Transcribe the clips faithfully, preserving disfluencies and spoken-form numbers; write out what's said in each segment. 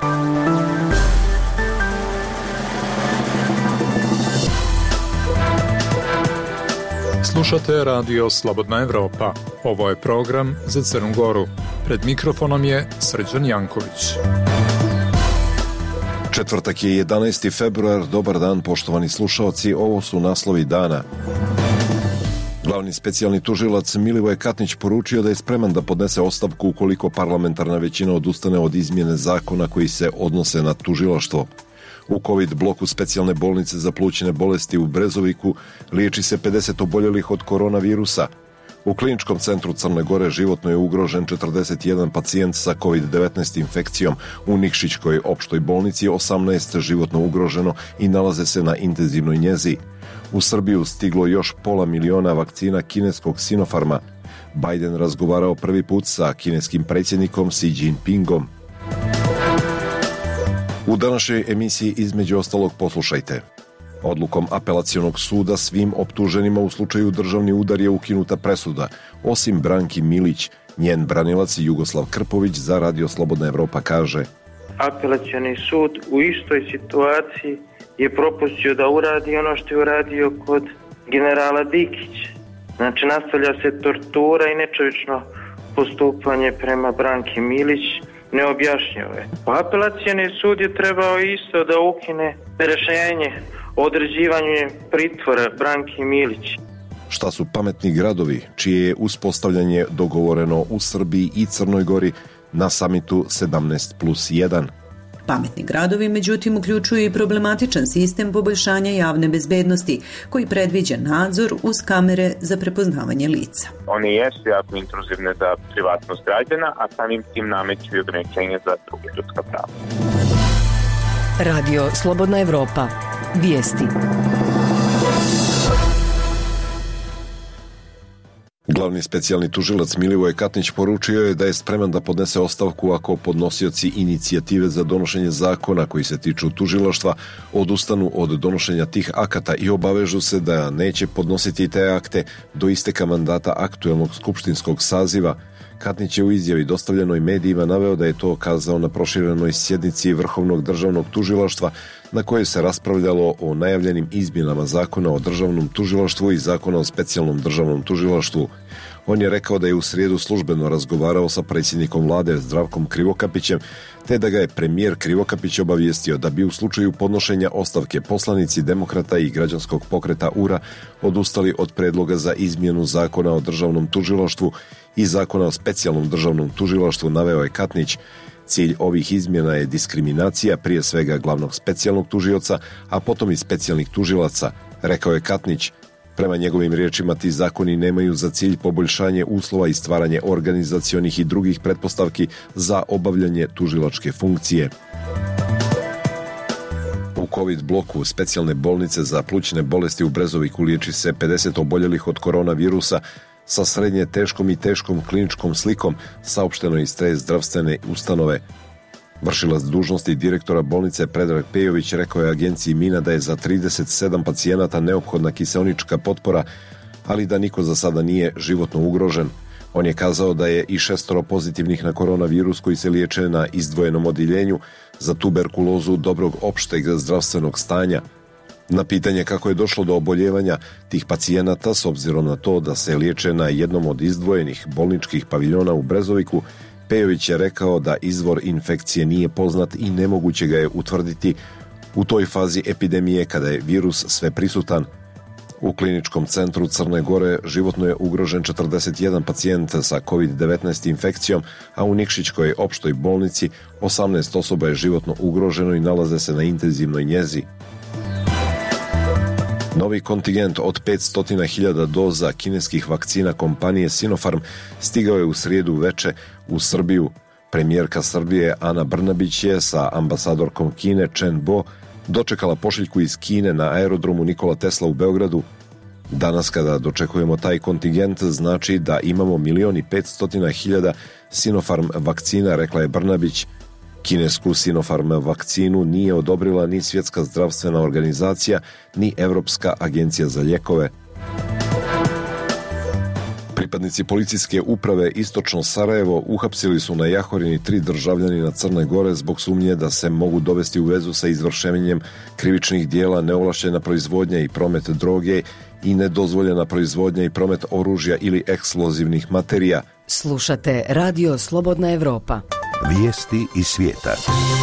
Slušate radio Slobodna Evropa. Ovo je program za Crnu Goru. Pred mikrofonom je Srđan Janković. Četvrtak je jedanaesti februar. Dobar dan, poštovani slušaoci. Ovo su naslovi dana. Glavni specijalni tužilac Milivoje Katnić poručio da je spreman da podnese ostavku ukoliko parlamentarna većina odustane od izmjene zakona koji se odnose na tužilaštvo. U COVID bloku specijalne bolnice za plućne bolesti u Brezoviku liječi se pedeset oboljelih od koronavirusa. U kliničkom centru Crne Gore životno je ugrožen četrdeset jedan pacijent sa kovid devetnaest infekcijom. U Nikšićkoj opštoj bolnici osamnaest životno ugroženo i nalaze se na intenzivnoj njezi. U Srbiju stiglo još pola miliona vakcina kineskog Sinopharma. Biden razgovarao prvi put sa kineskim predsjednikom Xi Jinpingom. U današnjoj emisiji između ostalog poslušajte. Odlukom apelacionog suda svim optuženima u slučaju državni udar je ukinuta presuda, osim Branki Milić. Njen branilac Jugoslav Krpović za Radio Slobodna Evropa kaže: Apelacioni sud u istoj situaciji je propustio da uradi ono što je uradio kod generala Dikića. Znači, nastavlja se tortura i nečovječno postupanje prema Branki Milić. Neobjašnjivo je. Apelacioni sud je trebao isto da ukine rješenje o određivanju pritvora Branki Milić. Šta su pametni gradovi, čije je uspostavljanje dogovoreno u Srbiji i Crnoj Gori na samitu sedamnaest plus jedan? Pametni gradovi, međutim, uključuju i problematičan sistem poboljšanja javne bezbednosti, koji predviđa nadzor uz kamere za prepoznavanje lica. One jesu jako intruzivne za privatnost građana, a samim tim nameću i ograničenje za druge ljudska prava. Radio Slobodna Evropa. Vijesti. Glavni specijalni tužilac Milivoje Katnić poručio je da je spreman da podnese ostavku ako podnosioci inicijative za donošenje zakona koji se tiču tužilaštva odustanu od donošenja tih akata i obavežu se da neće podnositi te akte do isteka mandata aktuelnog skupštinskog saziva. Katnić je u izjavi dostavljenoj medijima naveo da je to kazao na proširenoj sjednici Vrhovnog državnog tužilaštva na kojoj se raspravljalo o najavljenim izmjenama zakona o državnom tužilaštvu i zakona o specijalnom državnom tužilaštvu. On je rekao da je u srijedu službeno razgovarao sa predsjednikom vlade Zdravkom Krivokapićem, te da ga je premijer Krivokapić obavijestio da bi u slučaju podnošenja ostavke poslanici Demokrata i građanskog pokreta U R A odustali od predloga za izmjenu zakona o državnom tužilaštvu i zakona o specijalnom državnom tužilaštvu, naveo je Katnić. Cilj ovih izmjena je diskriminacija prije svega glavnog specijalnog tužioca, a potom i specijalnih tužilaca, rekao je Katnić. Prema njegovim riječima, ti zakoni nemaju za cilj poboljšanje uslova i stvaranje organizacionih i drugih pretpostavki za obavljanje tužilačke funkcije. U COVID bloku specijalne bolnice za plućne bolesti u Brezoviku liječi se pedeset oboljelih od koronavirusa sa srednje teškom i teškom kliničkom slikom, saopšteno iz te zdravstvene ustanove. Vršilac dužnosti direktora bolnice Predrag Pejović rekao je agenciji Mina da je za trideset sedam pacijenata neophodna kiseonička potpora, ali da niko za sada nije životno ugrožen. On je kazao da je i šestoro pozitivnih na koronavirus koji se liječe na izdvojenom odjeljenju za tuberkulozu dobrog opšteg zdravstvenog stanja. Na pitanje kako je došlo do oboljevanja tih pacijenata s obzirom na to da se liječe na jednom od izdvojenih bolničkih paviljona u Brezoviku, Pejović je rekao da izvor infekcije nije poznat i nemoguće ga je utvrditi u toj fazi epidemije kada je virus sve prisutan. U kliničkom centru Crne Gore životno je ugrožen četrdeset jedan pacijent sa kovid devetnaest infekcijom, a u Nikšićkoj opštoj bolnici osamnaest osoba je životno ugroženo i nalaze se na intenzivnoj njezi. Novi kontingent od petsto hiljada doza kineskih vakcina kompanije Sinopharm stigao je u srijedu veče u Srbiju. Premijerka Srbije Ana Brnabić je sa ambasadorkom Kine Chen Bo dočekala pošiljku iz Kine na aerodromu Nikola Tesla u Beogradu. Danas kada dočekujemo taj kontingent znači da imamo milion i petsto hiljada Sinopharm vakcina, rekla je Brnabić. Kinesku Sinopharm vakcinu nije odobrila ni Svjetska zdravstvena organizacija, ni Evropska agencija za lijekove. Pripadnici policijske uprave Istočno Sarajevo uhapsili su na Jahorini tri državljanina Crne Gore zbog sumnje da se mogu dovesti u vezu sa izvršenjem krivičnih dijela neovlašćena proizvodnja i promet droge i nedozvoljena proizvodnja i promet oružja ili eksplozivnih materija. Slušate Radio Slobodna Evropa. Vijesti iz svijeta.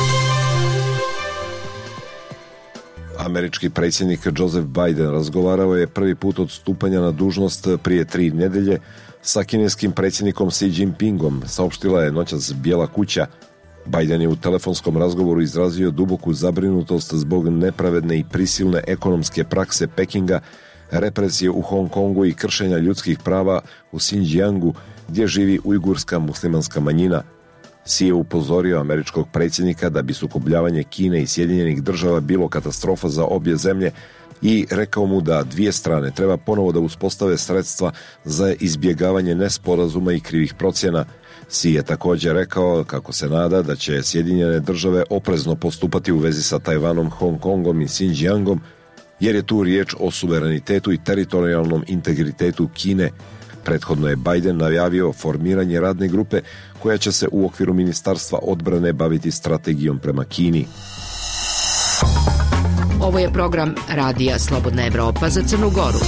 Američki predsjednik Joseph Biden razgovarao je prvi put od stupanja na dužnost prije tri nedelje sa kineskim predsjednikom Xi Jinpingom, saopštila je noćas Bijela kuća. Biden je u telefonskom razgovoru izrazio duboku zabrinutost zbog nepravedne i prisilne ekonomske prakse Pekinga, represije u Hong Kongu i kršenja ljudskih prava u Xinjiangu, gdje živi ujgurska muslimanska manjina. Xi je upozorio američkog predsjednika da bi sukobljavanje Kine i Sjedinjenih država bilo katastrofa za obje zemlje i rekao mu da dvije strane treba ponovo da uspostave sredstva za izbjegavanje nesporazuma i krivih procjena. Xi je također rekao kako se nada da će Sjedinjene države oprezno postupati u vezi sa Tajvanom, Hong Kongom i Xinjiangom, jer je tu riječ o suverenitetu i teritorijalnom integritetu Kine. Prethodno je Biden najavio formiranje radne grupe koja će se u okviru Ministarstva odbrane baviti strategijom prema Kini. Ovo je program Radija Slobodna Evropa za Crnu Goru.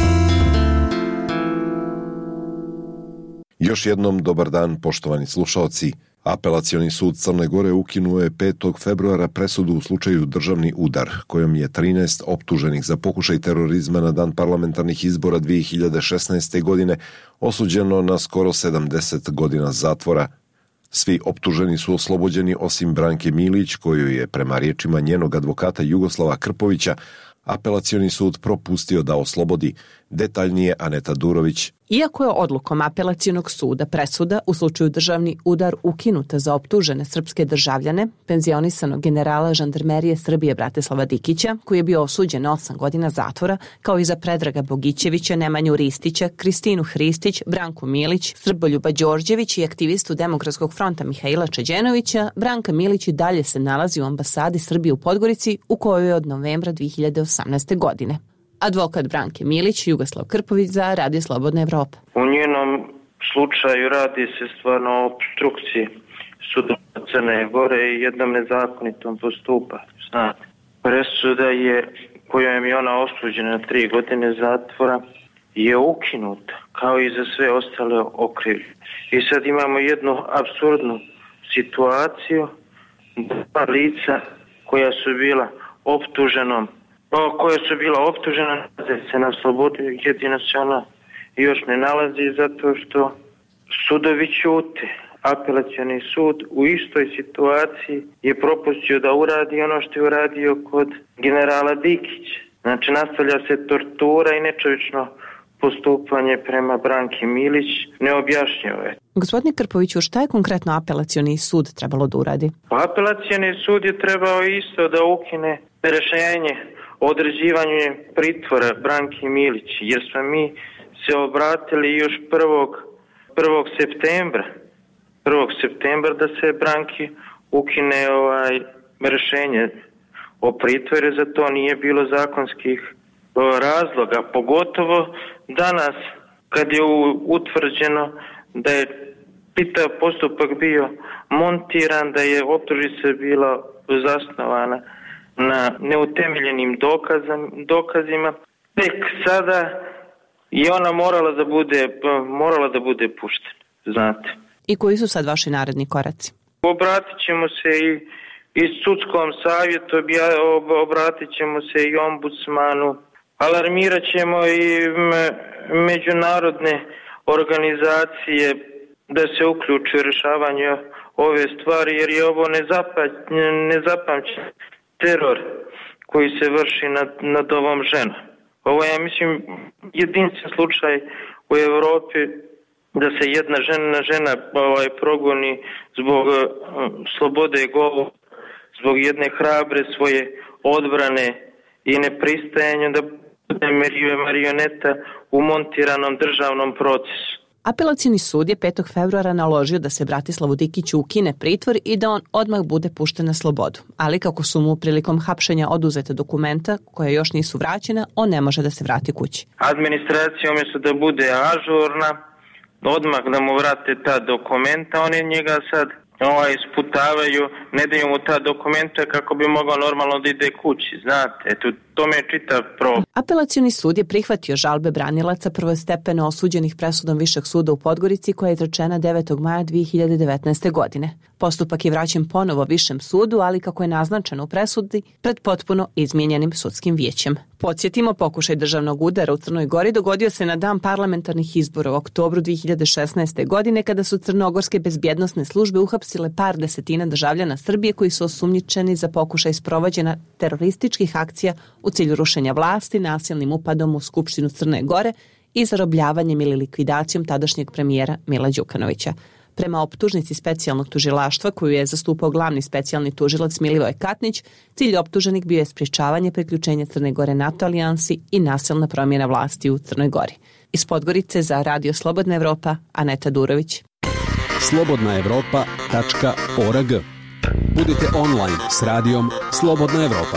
Još jednom dobar dan, poštovani slušaoci. Apelacioni sud Crne Gore ukinuo je petog februara presudu u slučaju Državni udar, kojom je trinaest optuženih za pokušaj terorizma na dan parlamentarnih izbora dvije hiljade šesnaeste. godine osuđeno na skoro sedamdeset godina zatvora. Svi optuženi su oslobođeni osim Branke Milić, koju je prema riječima njenog advokata Jugoslava Krpovića apelacioni sud propustio da oslobodi. Detaljnije Aneta Durović. Iako je odlukom apelacionog suda presuda u slučaju Državni udar ukinuta za optužene srpske državljane, penzionisanog generala žandarmerije Srbije Bratislava Dikića, koji je bio osuđen na osam godina zatvora, kao i za Predraga Bogićevića, Nemanju Ristića, Kristinu Hristić, Branku Milić, Srboljuba Đorđević i aktivistu Demokratskog fronta Mihaila Čeđenovića, Branka Milić i dalje se nalazi u ambasadi Srbije u Podgorici, u kojoj je od novembra dvije hiljade osamnaeste. godine. Advokat Branke Milić, Jugoslav Krpović za Radio Slobodna Evropa. U njenom slučaju radi se stvarno o opstrukciji suda Crne Gore i jednom nezakonitom postupanju. Znate, presuda je, kojom je ona osuđena na tri godine zatvora, je ukinuta, kao i za sve ostale okrivljene. I sad imamo jednu apsurdnu situaciju, dva lica koja su bila optuženom koja su bila optužena, se na slobodi, jedino se ona još ne nalazi zato što sudovi ćute. Apelacioni sud u istoj situaciji je propustio da uradi ono što je uradio kod generala Dikića. Znači, nastavlja se tortura i nečovječno postupanje prema Branki Milić, neobjašnjivo je. Gospodine Krpoviću, šta je konkretno apelacioni sud trebalo da uradi? Apelacioni sud je trebao isto da ukine rješenje određivanje pritvora Branki Milić, jer smo mi se obratili još prvog septembra prvog septembra da se Branki ukine ovaj rješenje o pritvoru, za to nije bilo zakonskih razloga, pogotovo danas kad je utvrđeno da je čitav postupak bio montiran, da je optužnica bila zasnovana na neutemeljenim dokazima, tek sada je ona morala da bude, morala da bude puštena, znate. I koji su sad vaši naredni koraci? Obratit ćemo se i, i sudskom savjetu, obratit ćemo se i ombudsmanu, alarmirat ćemo i međunarodne organizacije da se uključe u rješavanje ove stvari, jer je ovo nezapamćen teror koji se vrši nad, nad ovom ženom. Ovo je, mislim, jedinstven slučaj u Evropi da se jedna žena, žena ovaj, progoni zbog uh, slobode govora, zbog jedne hrabre svoje odbrane i nepristajanja da bude marioneta u montiranom državnom procesu. Apelacioni sud je petog februara naložio da se Bratislavu Dikiću ukine pritvor i da on odmah bude pušten na slobodu. Ali kako su mu prilikom hapšenja oduzete dokumenta koje još nisu vraćena, on ne može da se vrati kući. Administracija umjesto da bude ažurna, odmah da mu vrate ta dokumenta, oni njega sad ovaj, isputavaju, ne daju mu ta dokumenta kako bi mogao normalno da ide kući, znate, eto, to me je čitav problem. Apelacioni sud je prihvatio žalbe branilaca prvostepeno osuđenih presudom Višeg suda u Podgorici koja je izrečena devetog maja dve hiljade devetnaeste. godine. Postupak je vraćen ponovo Višem sudu, ali kako je naznačeno u presudi, pred potpuno izmijenjenim sudskim vijećem. Podsjetimo, pokušaj državnog udara u Crnoj Gori dogodio se na dan parlamentarnih izbora u oktobru dve hiljade šesnaeste. godine kada su crnogorske bezbjednosne službe uhapsile par desetina državljana Srbije koji su osumnjičeni za pokušaj sprovođenja terorističkih akcija u cilju rušenja vlasti, nasilnim upadom u Skupštinu Crne Gore i zarobljavanjem ili likvidacijom tadašnjeg premijera Mila Đukanovića. Prema optužnici specijalnog tužilaštva koju je zastupao glavni specijalni tužilac Milivoj Katnić, cilj optuženih bio je sprječavanje priključenja Crne Gore NATO alijansi i nasilna promjena vlasti u Crnoj Gori. Iz Podgorice za Radio Slobodna Evropa, Aneta Durović. slobodna evropa tačka org. Budite online s radijom Slobodna Evropa.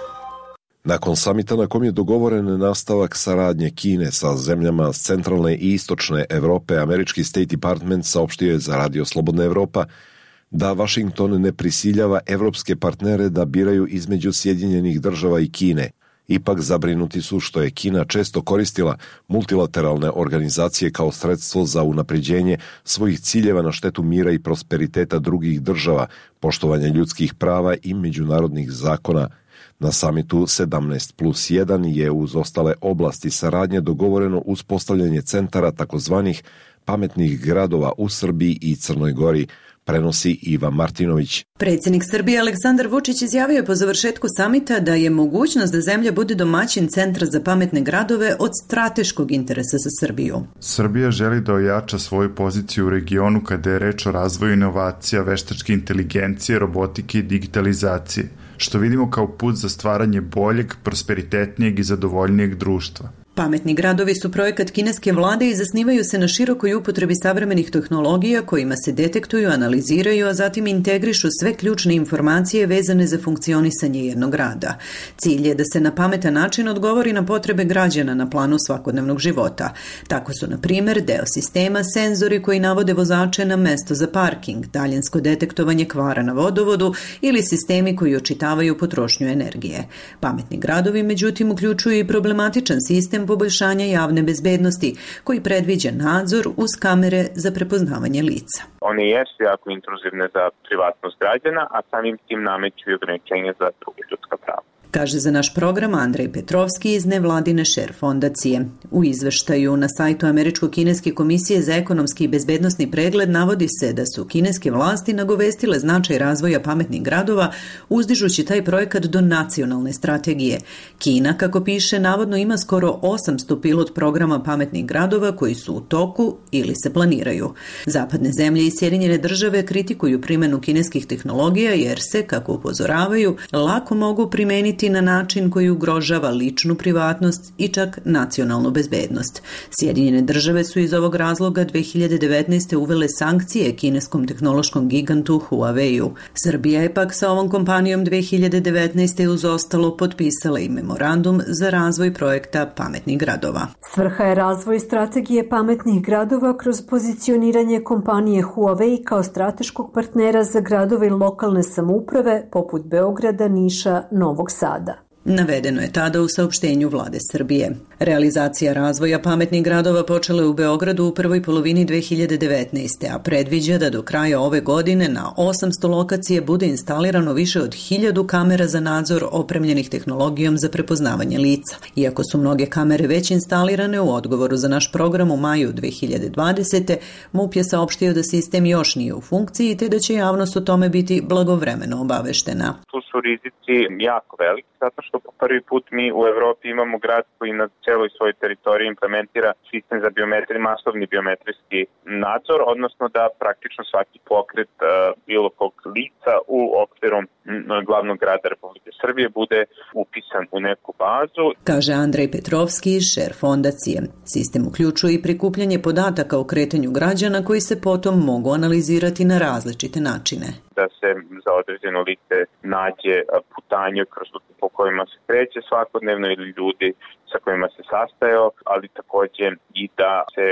Nakon samita na kom je dogovoren nastavak saradnje Kine sa zemljama s centralne i istočne Evrope, američki State Department saopštio je za Radio Slobodna Evropa da Washington ne prisiljava evropske partnere da biraju između Sjedinjenih država i Kine. Ipak zabrinuti su što je Kina često koristila multilateralne organizacije kao sredstvo za unapređenje svojih ciljeva na štetu mira i prosperiteta drugih država, poštovanja ljudskih prava i međunarodnih zakona. Na samitu sedamnaest plus jedan je uz ostale oblasti saradnje dogovoreno uspostavljanje centara takozvanih pametnih gradova u Srbiji i Crnoj Gori, prenosi Iva Martinović. Predsjednik Srbije Aleksandar Vučić izjavio je po završetku samita da je mogućnost da zemlja bude domaćin centra za pametne gradove od strateškog interesa za Srbiju. Srbija želi da ojača svoju poziciju u regionu kada je reč o razvoju inovacija, veštačke inteligencije, robotike i digitalizacije, što vidimo kao put za stvaranje boljeg, prosperitetnijeg i zadovoljnijeg društva. Pametni gradovi su projekat kineske vlade i zasnivaju se na širokoj upotrebi savremenih tehnologija kojima se detektuju, analiziraju, a zatim integrišu sve ključne informacije vezane za funkcionisanje jednog grada. Cilj je da se na pametan način odgovori na potrebe građana na planu svakodnevnog života. Tako su, na primjer, deo sistema senzori koji navode vozače na mesto za parking, daljinsko detektovanje kvara na vodovodu ili sistemi koji očitavaju potrošnju energije. Pametni gradovi, međutim, uključuju i problematičan sistem poboljšanja javne bezbednosti, koji predviđa nadzor uz kamere za prepoznavanje lica. One jesu jako intruzivne za privatnost građana, a samim tim nameću i ograničenje za druge ljudska prava. Kaže za naš program Andrej Petrovski iz nevladine Share fondacije. U izveštaju na sajtu Američko-kineske komisije za ekonomski i bezbednosni pregled navodi se da su kineske vlasti nagovestile značaj razvoja pametnih gradova, uzdižući taj projekat do nacionalne strategije. Kina, kako piše, navodno ima skoro osamsto pilot programa pametnih gradova koji su u toku ili se planiraju. Zapadne zemlje i Sjedinjene države kritikuju primjenu kineskih tehnologija jer se, kako upozoravaju, lako mogu primeniti na način koji ugrožava ličnu privatnost i čak nacionalnu bezbednost. Sjedinjene države su iz ovog razloga dve hiljade devetnaeste. uvele sankcije kineskom tehnološkom gigantu Huawei-u. Srbija je pak sa ovom kompanijom dve hiljade devetnaeste. uz ostalo potpisala i memorandum za razvoj projekta pametnih gradova. Svrha je razvoj strategije pametnih gradova kroz pozicioniranje kompanije Huawei kao strateškog partnera za gradove i lokalne samouprave poput Beograda, Niša, Novog Sada. Navedeno je tada u saopštenju vlade Srbije. Realizacija razvoja pametnih gradova počela je u Beogradu u prvoj polovini dve hiljade devetnaeste. a predviđa da do kraja ove godine na osamsto lokacije bude instalirano više od hiljadu kamera za nadzor opremljenih tehnologijom za prepoznavanje lica. Iako su mnoge kamere već instalirane, u odgovoru za naš program u maju dve hiljade dvadesete. MUP je saopštio da sistem još nije u funkciji te da će javnost o tome biti blagovremeno obaveštena. Tu su rizici jako veliki, zato što po prvi put mi u Evropi imamo grad koji na celoj svojoj teritoriji implementira sistem za biometriju, masovni biometrijski nadzor, odnosno da praktično svaki pokret uh, bilo kog lica u okviru m, glavnog grada Republike Srbije bude upisan u neku bazu. Kaže Andrej Petrovski iz Share fondacije. Sistem uključuje i prikupljanje podataka o kretanju građana koji se potom mogu analizirati na različite načine. Da se za određeno lice nađe putanje kroz po kojima se kreće svakodnevno ili ljudi sa kojima se sastajao, ali također i da se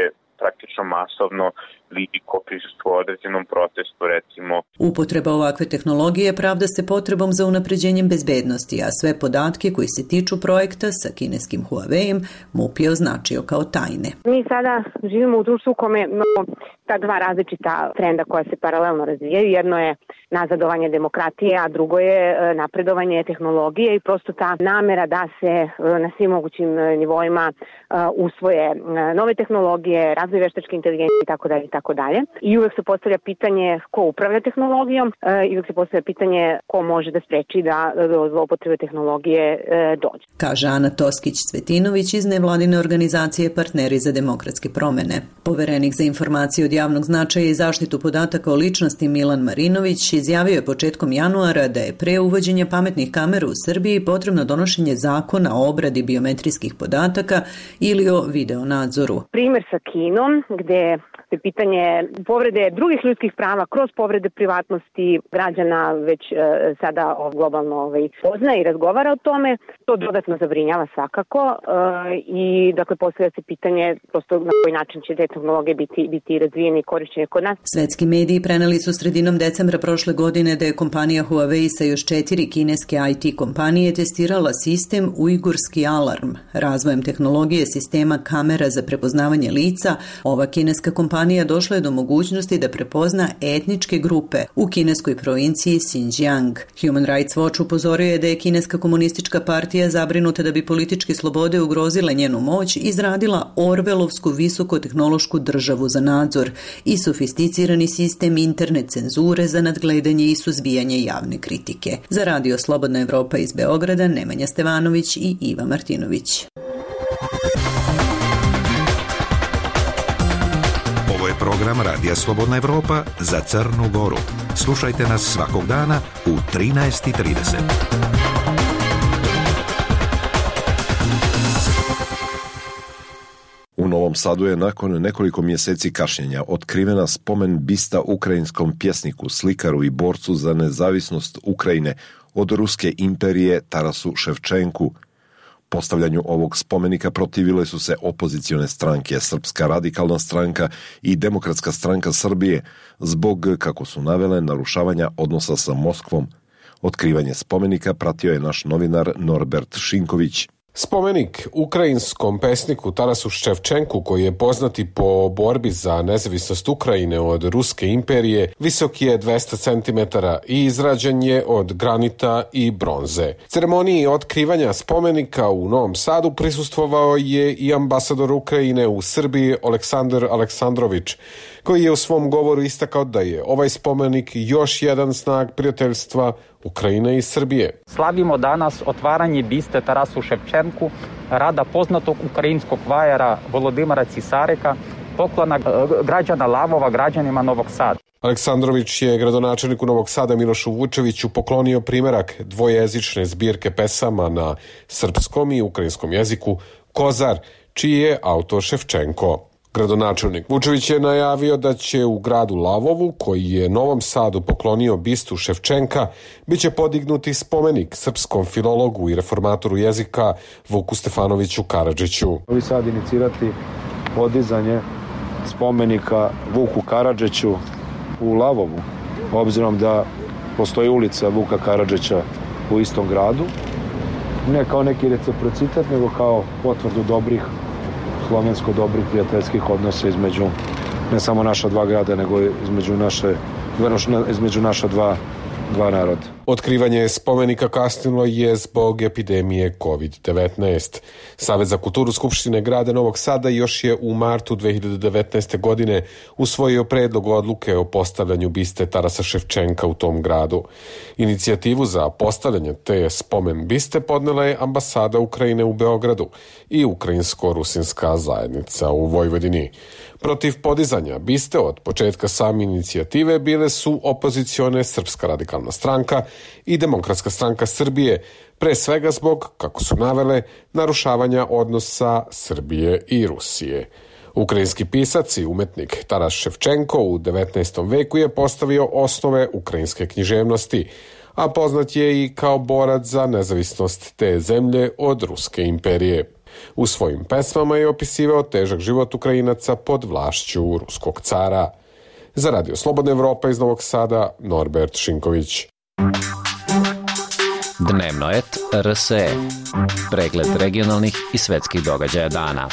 praktično masovno vidi ko prisustvuje određenom protestu, recimo. Upotreba ovakve tehnologije pravda se potrebom za unapređenjem bezbednosti, a sve podatke koji se tiču projekta sa kineskim Huawei-em MUP je označio kao tajne. Mi sada živimo u društvu u kome imamo ta dva različita trenda koja se paralelno razvijaju. Jedno je nazadovanje demokratije, a drugo je napredovanje tehnologije i prosto ta namera da se na svim mogućim nivoima usvoje nove tehnologije, razvoj veštačke inteligencije i tako dalje i tako dalje. I uvek se postavlja pitanje ko upravlja tehnologijom i uvek se postavlja pitanje ko može da spreči da do zloupotrebe tehnologije dođe. Kaže Ana Toskić-Cvetinović iz nevladine organizacije Partneri za demokratske promene. Poverenik za informacije od javnog značaja i zaštitu podataka o ličnosti Milan Marinović izjavio je početkom januara da je pre uvođenja pametnih kamera u Srbiji potrebno donošenje zakona o obradi biometrijskih podataka ili o videonadzoru. Primer sa Kinom, gde se pitanje povrede drugih ljudskih prava kroz povrede privatnosti građana već e, sada globalno ovaj, poznaje i razgovara o tome. To dodatno zabrinjava svakako e, i dakle postavlja se pitanje prosto na koji način će te tehnologije biti, biti razvijene i korišćene kod nas. Svetski mediji preneli su sredinom decembra prošle godine da je kompanija Huawei sa još četiri kineske I T kompanije testirala sistem Ujgurski alarm. Razvojem tehnologije sistema kamera za prepoznavanje lica, ova kineska kompanija došla je do mogućnosti da prepozna etničke grupe u kineskoj provinciji Xinjiang. Human Rights Watch upozorio je da je kineska komunistička partija zabrinuta da bi političke slobode ugrozile njenu moć, izradila Orvelovsku visokotehnološku državu za nadzor i sofisticirani sistem interne cenzure za nadgledanje i suzbijanje javne kritike. Za Radio Slobodna Evropa iz Beograda Nemanja Stevanović i Iva Martinović. Ovo je program Radija Slobodna Evropa za Crnu Goru. Slušajte nas svakog dana u trinaest i trideset. U Novom Sadu je nakon nekoliko mjeseci kašnjenja otkrivena spomen bista ukrajinskom pjesniku, slikaru i borcu za nezavisnost Ukrajine od Ruske imperije Tarasu Ševčenku. Postavljanju ovog spomenika protivile su se opozicione stranke, Srpska radikalna stranka i Demokratska stranka Srbije, zbog, kako su navele, narušavanja odnosa sa Moskvom. Otkrivanje spomenika pratio je naš novinar Norbert Šinković. Spomenik ukrajinskom pesniku Tarasu Ševčenku, koji je poznati po borbi za nezavisnost Ukrajine od Ruske imperije, visok je dvesta centimetara i izrađen je od granita i bronze. Ceremoniji otkrivanja spomenika u Novom Sadu prisustvovao je i ambasador Ukrajine u Srbiji Aleksandar Aleksandrović, koji je u svom govoru istakao da je ovaj spomenik još jedan znak prijateljstva Ukrajine i Srbije. Slavimo danas otvaranje biste Tarasu Ševčenku, rada poznatog ukrajinskog vajara Volodimira Cisareka, poklona građana Lavova građanima Novog Sada. Aleksandrović je gradonačelniku Novog Sada Milošu Vučeviću poklonio primerak dvojezične zbirke pesama na srpskom i ukrajinskom jeziku Kozar, čiji je autor Ševčenko. Gradonačelnik Vučević je najavio da će u gradu Lavovu, koji je Novom Sadu poklonio bistu Ševčenka, biće podignuti spomenik srpskom filologu i reformatoru jezika Vuku Stefanoviću Karadžiću. Ovi sad inicirati podizanje spomenika Vuku Karadžiću u Lavovu, obzirom da postoji ulica Vuka Karadžića u istom gradu, ne kao neki reciprocitet, nego kao potvrdu dobrih slovensko dobrih prijateljskih odnosa između ne samo naša dva grada, nego između naše između naša dva dva naroda. Otkrivanje spomenika kasnilo je zbog epidemije kovid devetnaest. Savez za kulturu Skupštine grada Novog Sada još je u martu dve hiljade devetnaeste. godine usvojio predlog odluke o postavljanju biste Tarasa Ševčenka u tom gradu. Inicijativu za postavljanje te spomen biste podnela je ambasada Ukrajine u Beogradu i Ukrajinsko-rusinska zajednica u Vojvodini. Protiv podizanja biste od početka same inicijative bile su opozicione Srpska radikalna stranka i Demokratska stranka Srbije, pre svega zbog, kako su navele, narušavanja odnosa Srbije i Rusije. Ukrajinski pisac i umetnik Taras Ševčenko u devetnaestom veku je postavio osnove ukrajinske književnosti, a poznat je i kao borac za nezavisnost te zemlje od Ruske imperije. U svojim pesmama je opisivao težak život Ukrajinaca pod vlašću ruskog cara. Za Radio Slobodna Evropa iz Novog Sada, Norbert Šinković. Dnevno et R S E. Pregled regionalnih i svetskih događaja dana.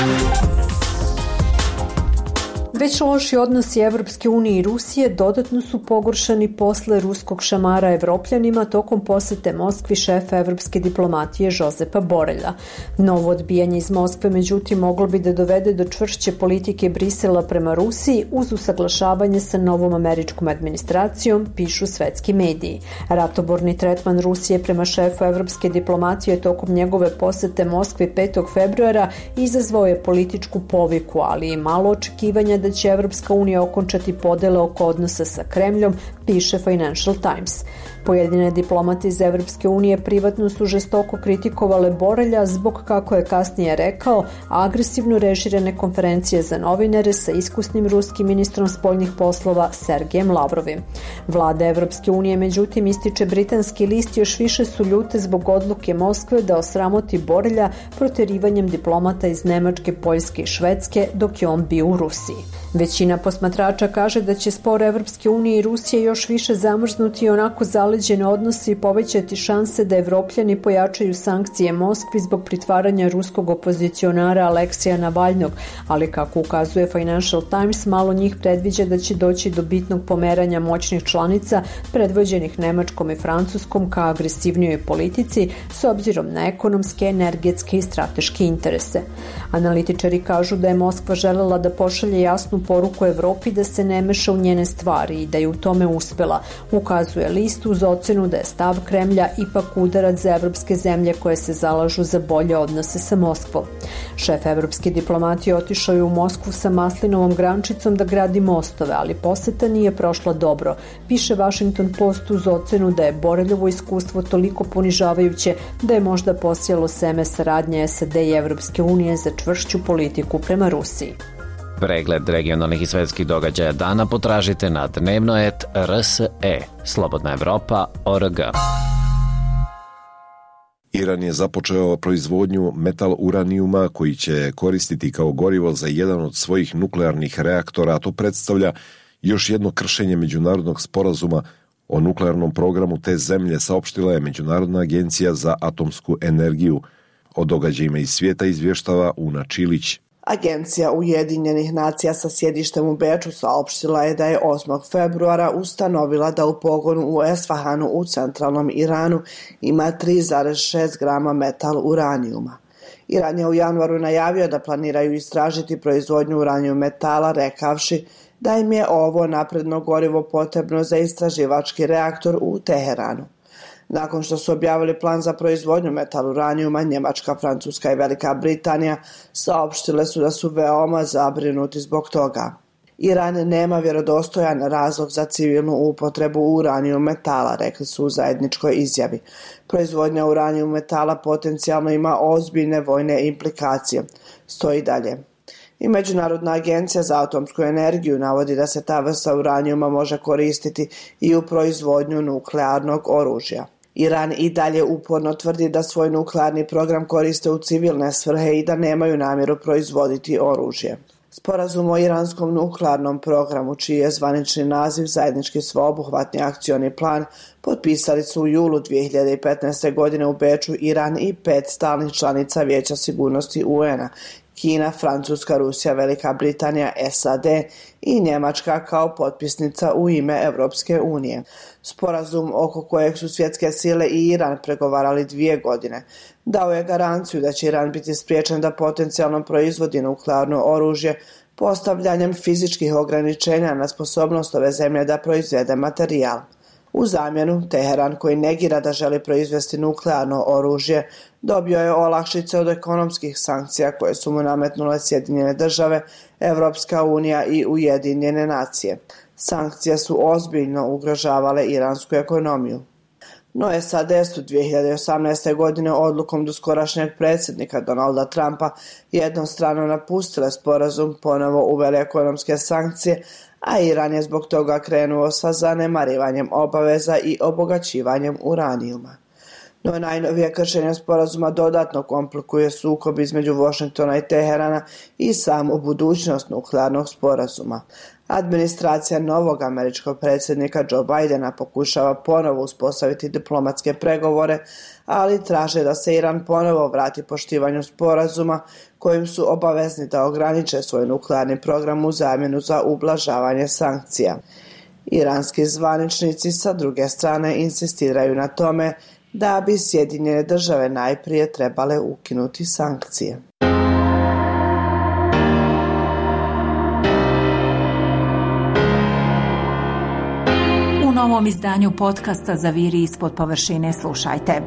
Već loši odnosi Evropske unije i Rusije dodatno su pogoršani posle ruskog šamara Evropljanima tokom posete Moskvi šefa evropske diplomatije Žozepa Borelja. Novo odbijanje iz Moskve međutim moglo bi da dovede do čvršće politike Brisela prema Rusiji uz usaglašavanje sa novom američkom administracijom, pišu svetski mediji. Ratoborni tretman Rusije prema šefu evropske diplomatije tokom njegove posete Moskvi petog februara izazvao je političku poviku, ali i malo očekivanja da će Evropska unija okončati podele oko odnosa sa Kremljom, piše Financial Times. Pojedine diplomate iz Evropske unije privatno su žestoko kritikovale Borelja zbog, kako je kasnije rekao, agresivno režirane konferencije za novinare sa iskusnim ruskim ministrom spoljnih poslova Sergejem Lavrovim. Vlada Evropske unije međutim ističe britanski list još više su ljute zbog odluke Moskve da osramoti Borelja proterivanjem diplomata iz Nemačke, Poljske i Švedske dok je on bio u Rusiji. Većina posmatrača kaže da će spor Evropske unije i Rusije još više zamrznuti onako zaleđene odnose i povećati šanse da Evropljani pojačaju sankcije Moskvi zbog pritvaranja ruskog opozicionara Aleksija Navalnog, ali kako ukazuje Financial Times, malo njih predviđa da će doći do bitnog pomeranja moćnih članica predvođenih Nemačkom i Francuskom ka agresivnijoj politici s obzirom na ekonomske, energetske i strateške interese. Analitičari kažu da je Moskva želela da pošalje jasnu poruku Evropi da se ne meša u njene stvari i da je u tome uspela, ukazuje list uz ocenu da je stav Kremlja ipak udarac za evropske zemlje koje se zalažu za bolje odnose sa Moskvom. Šef evropske diplomatije otišao je u Moskvu sa maslinovom grančicom da gradi mostove, ali poseta nije prošla dobro, piše Washington Post uz ocenu da je Boreljovo iskustvo toliko ponižavajuće da je možda posijalo seme saradnje S A D i Evropske unije za čvršću politiku prema Rusiji. Pregled regionalnih i svetskih događaja dana potražite na dnevno et R S E, Slobodna Evropa, O R G. Iran je započeo proizvodnju metal uranijuma koji će koristiti kao gorivo za jedan od svojih nuklearnih reaktora, a to predstavlja još jedno kršenje međunarodnog sporazuma o nuklearnom programu te zemlje, saopštila je Međunarodna agencija za atomsku energiju. O događajima iz svijeta izvještava Una Čilić. Agencija Ujedinjenih nacija sa sjedištem u Beču saopštila je da je osmog februara ustanovila da u pogonu u Esfahanu u centralnom Iranu ima tri zarez šest grama metal uranijuma. Iran je u januaru najavio da planiraju istražiti proizvodnju uranijum metala, rekavši da im je ovo napredno gorivo potrebno za istraživački reaktor u Teheranu. Nakon što su objavili plan za proizvodnju metal uranijuma, Njemačka, Francuska i Velika Britanija saopštile su da su veoma zabrinuti zbog toga. Iran nema vjerodostojan razlog za civilnu upotrebu uranijum metala, rekli su u zajedničkoj izjavi. Proizvodnja uranijum metala potencijalno ima ozbiljne vojne implikacije, stoji dalje. I Međunarodna agencija za atomsku energiju navodi da se ta vrsta uranijuma može koristiti i u proizvodnju nuklearnog oružja. Iran i dalje uporno tvrdi da svoj nuklearni program koriste u civilne svrhe i da nemaju namjeru proizvoditi oružje. Sporazum o iranskom nuklearnom programu, čiji je zvanični naziv zajednički sveobuhvatni akcioni plan, potpisali su u julu dvije hiljade petnaeste. godine u Beču Iran i pet stalnih članica Vijeća sigurnosti U N-a, Kina, Francuska, Rusija, Velika Britanija, S A D i Njemačka kao potpisnica u ime Evropske unije. Sporazum oko kojeg su svjetske sile i Iran pregovarali dvije godine dao je garanciju da će Iran biti spriječen da potencijalno proizvodi nuklearno oružje postavljanjem fizičkih ograničenja na sposobnost ove zemlje da proizvede materijal. U zamjenu, Teheran, koji negira da želi proizvesti nuklearno oružje, dobio je olakšice od ekonomskih sankcija koje su mu nametnule Sjedinjene države, Evropska unija i Ujedinjene nacije. Sankcije su ozbiljno ugrožavale iransku ekonomiju. No S A D su dvije hiljade osamnaeste. godine odlukom doskorašnjeg predsjednika Donalda Trumpa jednostrano napustile sporazum, ponovo uvele ekonomske sankcije, a Iran je zbog toga krenuo sa zanemarivanjem obaveza i obogaćivanjem uranijuma. No najnovije kršenje sporazuma dodatno komplikuje sukob između Washingtona i Teherana i samu budućnost nuklearnog sporazuma. Administracija novog američkog predsjednika Joe Bidena pokušava ponovo uspostaviti diplomatske pregovore, ali traže da se Iran ponovo vrati poštivanju sporazuma kojim su obavezni da ograniče svoj nuklearni program u zamjenu za ublažavanje sankcija. Iranski zvaničnici sa druge strane insistiraju na tome da bi Sjedinjene države najprije trebale ukinuti sankcije. U novom izdanju podcasta Zaviri ispod površine slušajte.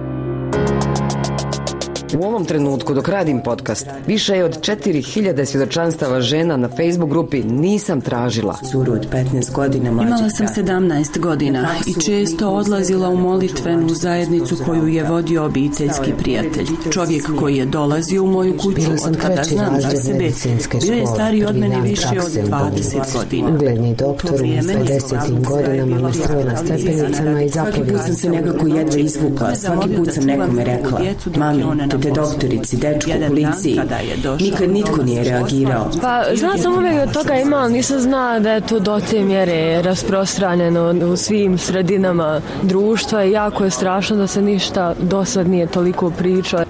U ovom trenutku dok radim podcast, više je od četiri hiljade svjedočanstava žena na Facebook grupi nisam tražila. Curu od petnaest godina mlađeg. Imala sam sedamnaest godina i često odlazila u molitvenu zajednicu koju je vodio obiteljski prijatelj. Čovjek koji je dolazio u moju kuću od kada znam za sebe, bio je stariji od mene više od dvadeset godina. Ugledni doktor u pedesetim godinama me sreo na stepenicama i zapovjela. Svaki put sam se nekako jedva izvukla, svaki put sam nekome rekla: mami, te doktorici, dečku, policiji. Nikad nitko nije reagirao. Pa, znala sam uvijek od toga ima, ali nisam znala da je to do te mjere rasprostranjeno u svim sredinama društva i jako je strašno da se ništa do sad nije toliko pričao.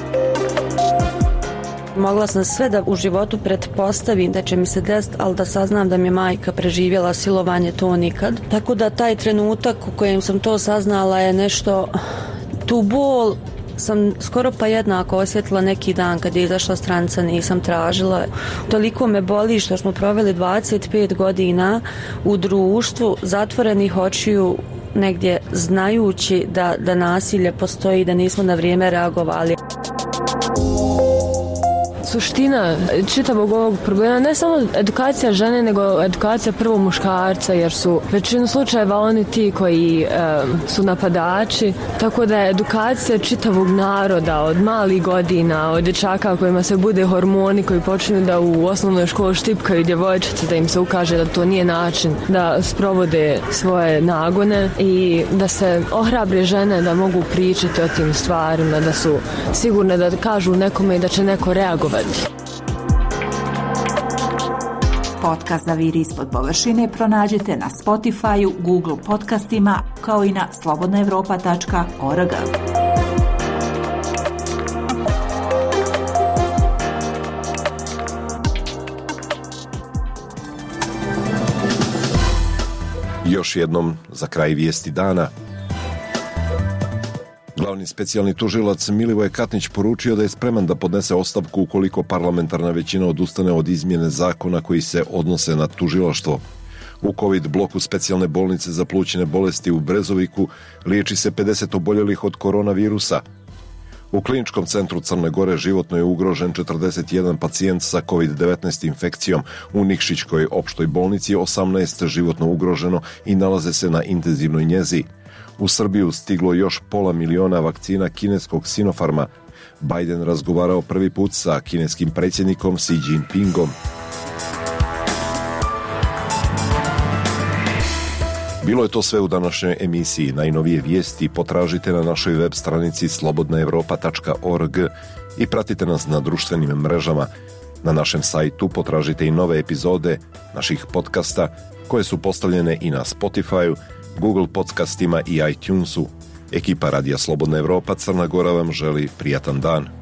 Mogla sam sve da u životu pretpostavim da će mi se desiti, ali da saznam da mi je majka preživjela silovanje, to nikad. Tako da taj trenutak u kojem sam to saznala je nešto, tu bol sam skoro pa jednako osjetila neki dan kad je izašla stranca, nisam tražila. Toliko me boli što smo proveli dvadeset pet godina u društvu zatvorenih očiju, negdje znajući da, da nasilje postoji, da nismo na vrijeme reagovali. Suština čitavog ovog problema ne samo edukacija žene, nego edukacija prvo muškarca, jer su većinu slučajeva oni ti koji e, su napadači, tako da je edukacija čitavog naroda od malih godina, od dječaka kojima se bude hormoni, koji počinju da u osnovnoj školi štipkaju djevojčice, da im se ukaže da to nije način da sprovode svoje nagone i da se ohrabre žene da mogu pričati o tim stvarima, da su sigurne da kažu nekome i da će neko reagovati. Podcast Zaviri ispod površine pronađete na Spotify-u, Google podcastima, kao i na slobodna evropa tačka org. Još jednom za kraj vijesti dana. Glavni specijalni tužilac Milivoje Katnić poručio da je spreman da podnese ostavku ukoliko parlamentarna većina odustane od izmjene zakona koji se odnose na tužilaštvo. U COVID bloku specijalne bolnice za plućne bolesti u Brezoviku liječi se pedeset oboljelih od koronavirusa. U kliničkom centru Crne Gore životno je ugrožen četrdeset jedan pacijent sa kovid devetnaest infekcijom. U Nikšićkoj opštoj bolnici osamnaest životno ugroženo i nalaze se na intenzivnoj njezi. U Srbiju stiglo još pola miliona vakcina kineskog Sinopharma. Biden razgovarao prvi put sa kineskim predsjednikom Xi Jinpingom. Bilo je to sve u današnjoj emisiji. Najnovije vijesti potražite na našoj web stranici slobodna evropa tačka org i pratite nas na društvenim mrežama. Na našem sajtu potražite i nove epizode naših podcasta koje su postavljene i na Spotify-u, Google podcastima i iTunesu. Ekipa Radija Slobodna Evropa Crna Gora vam želi prijatan dan.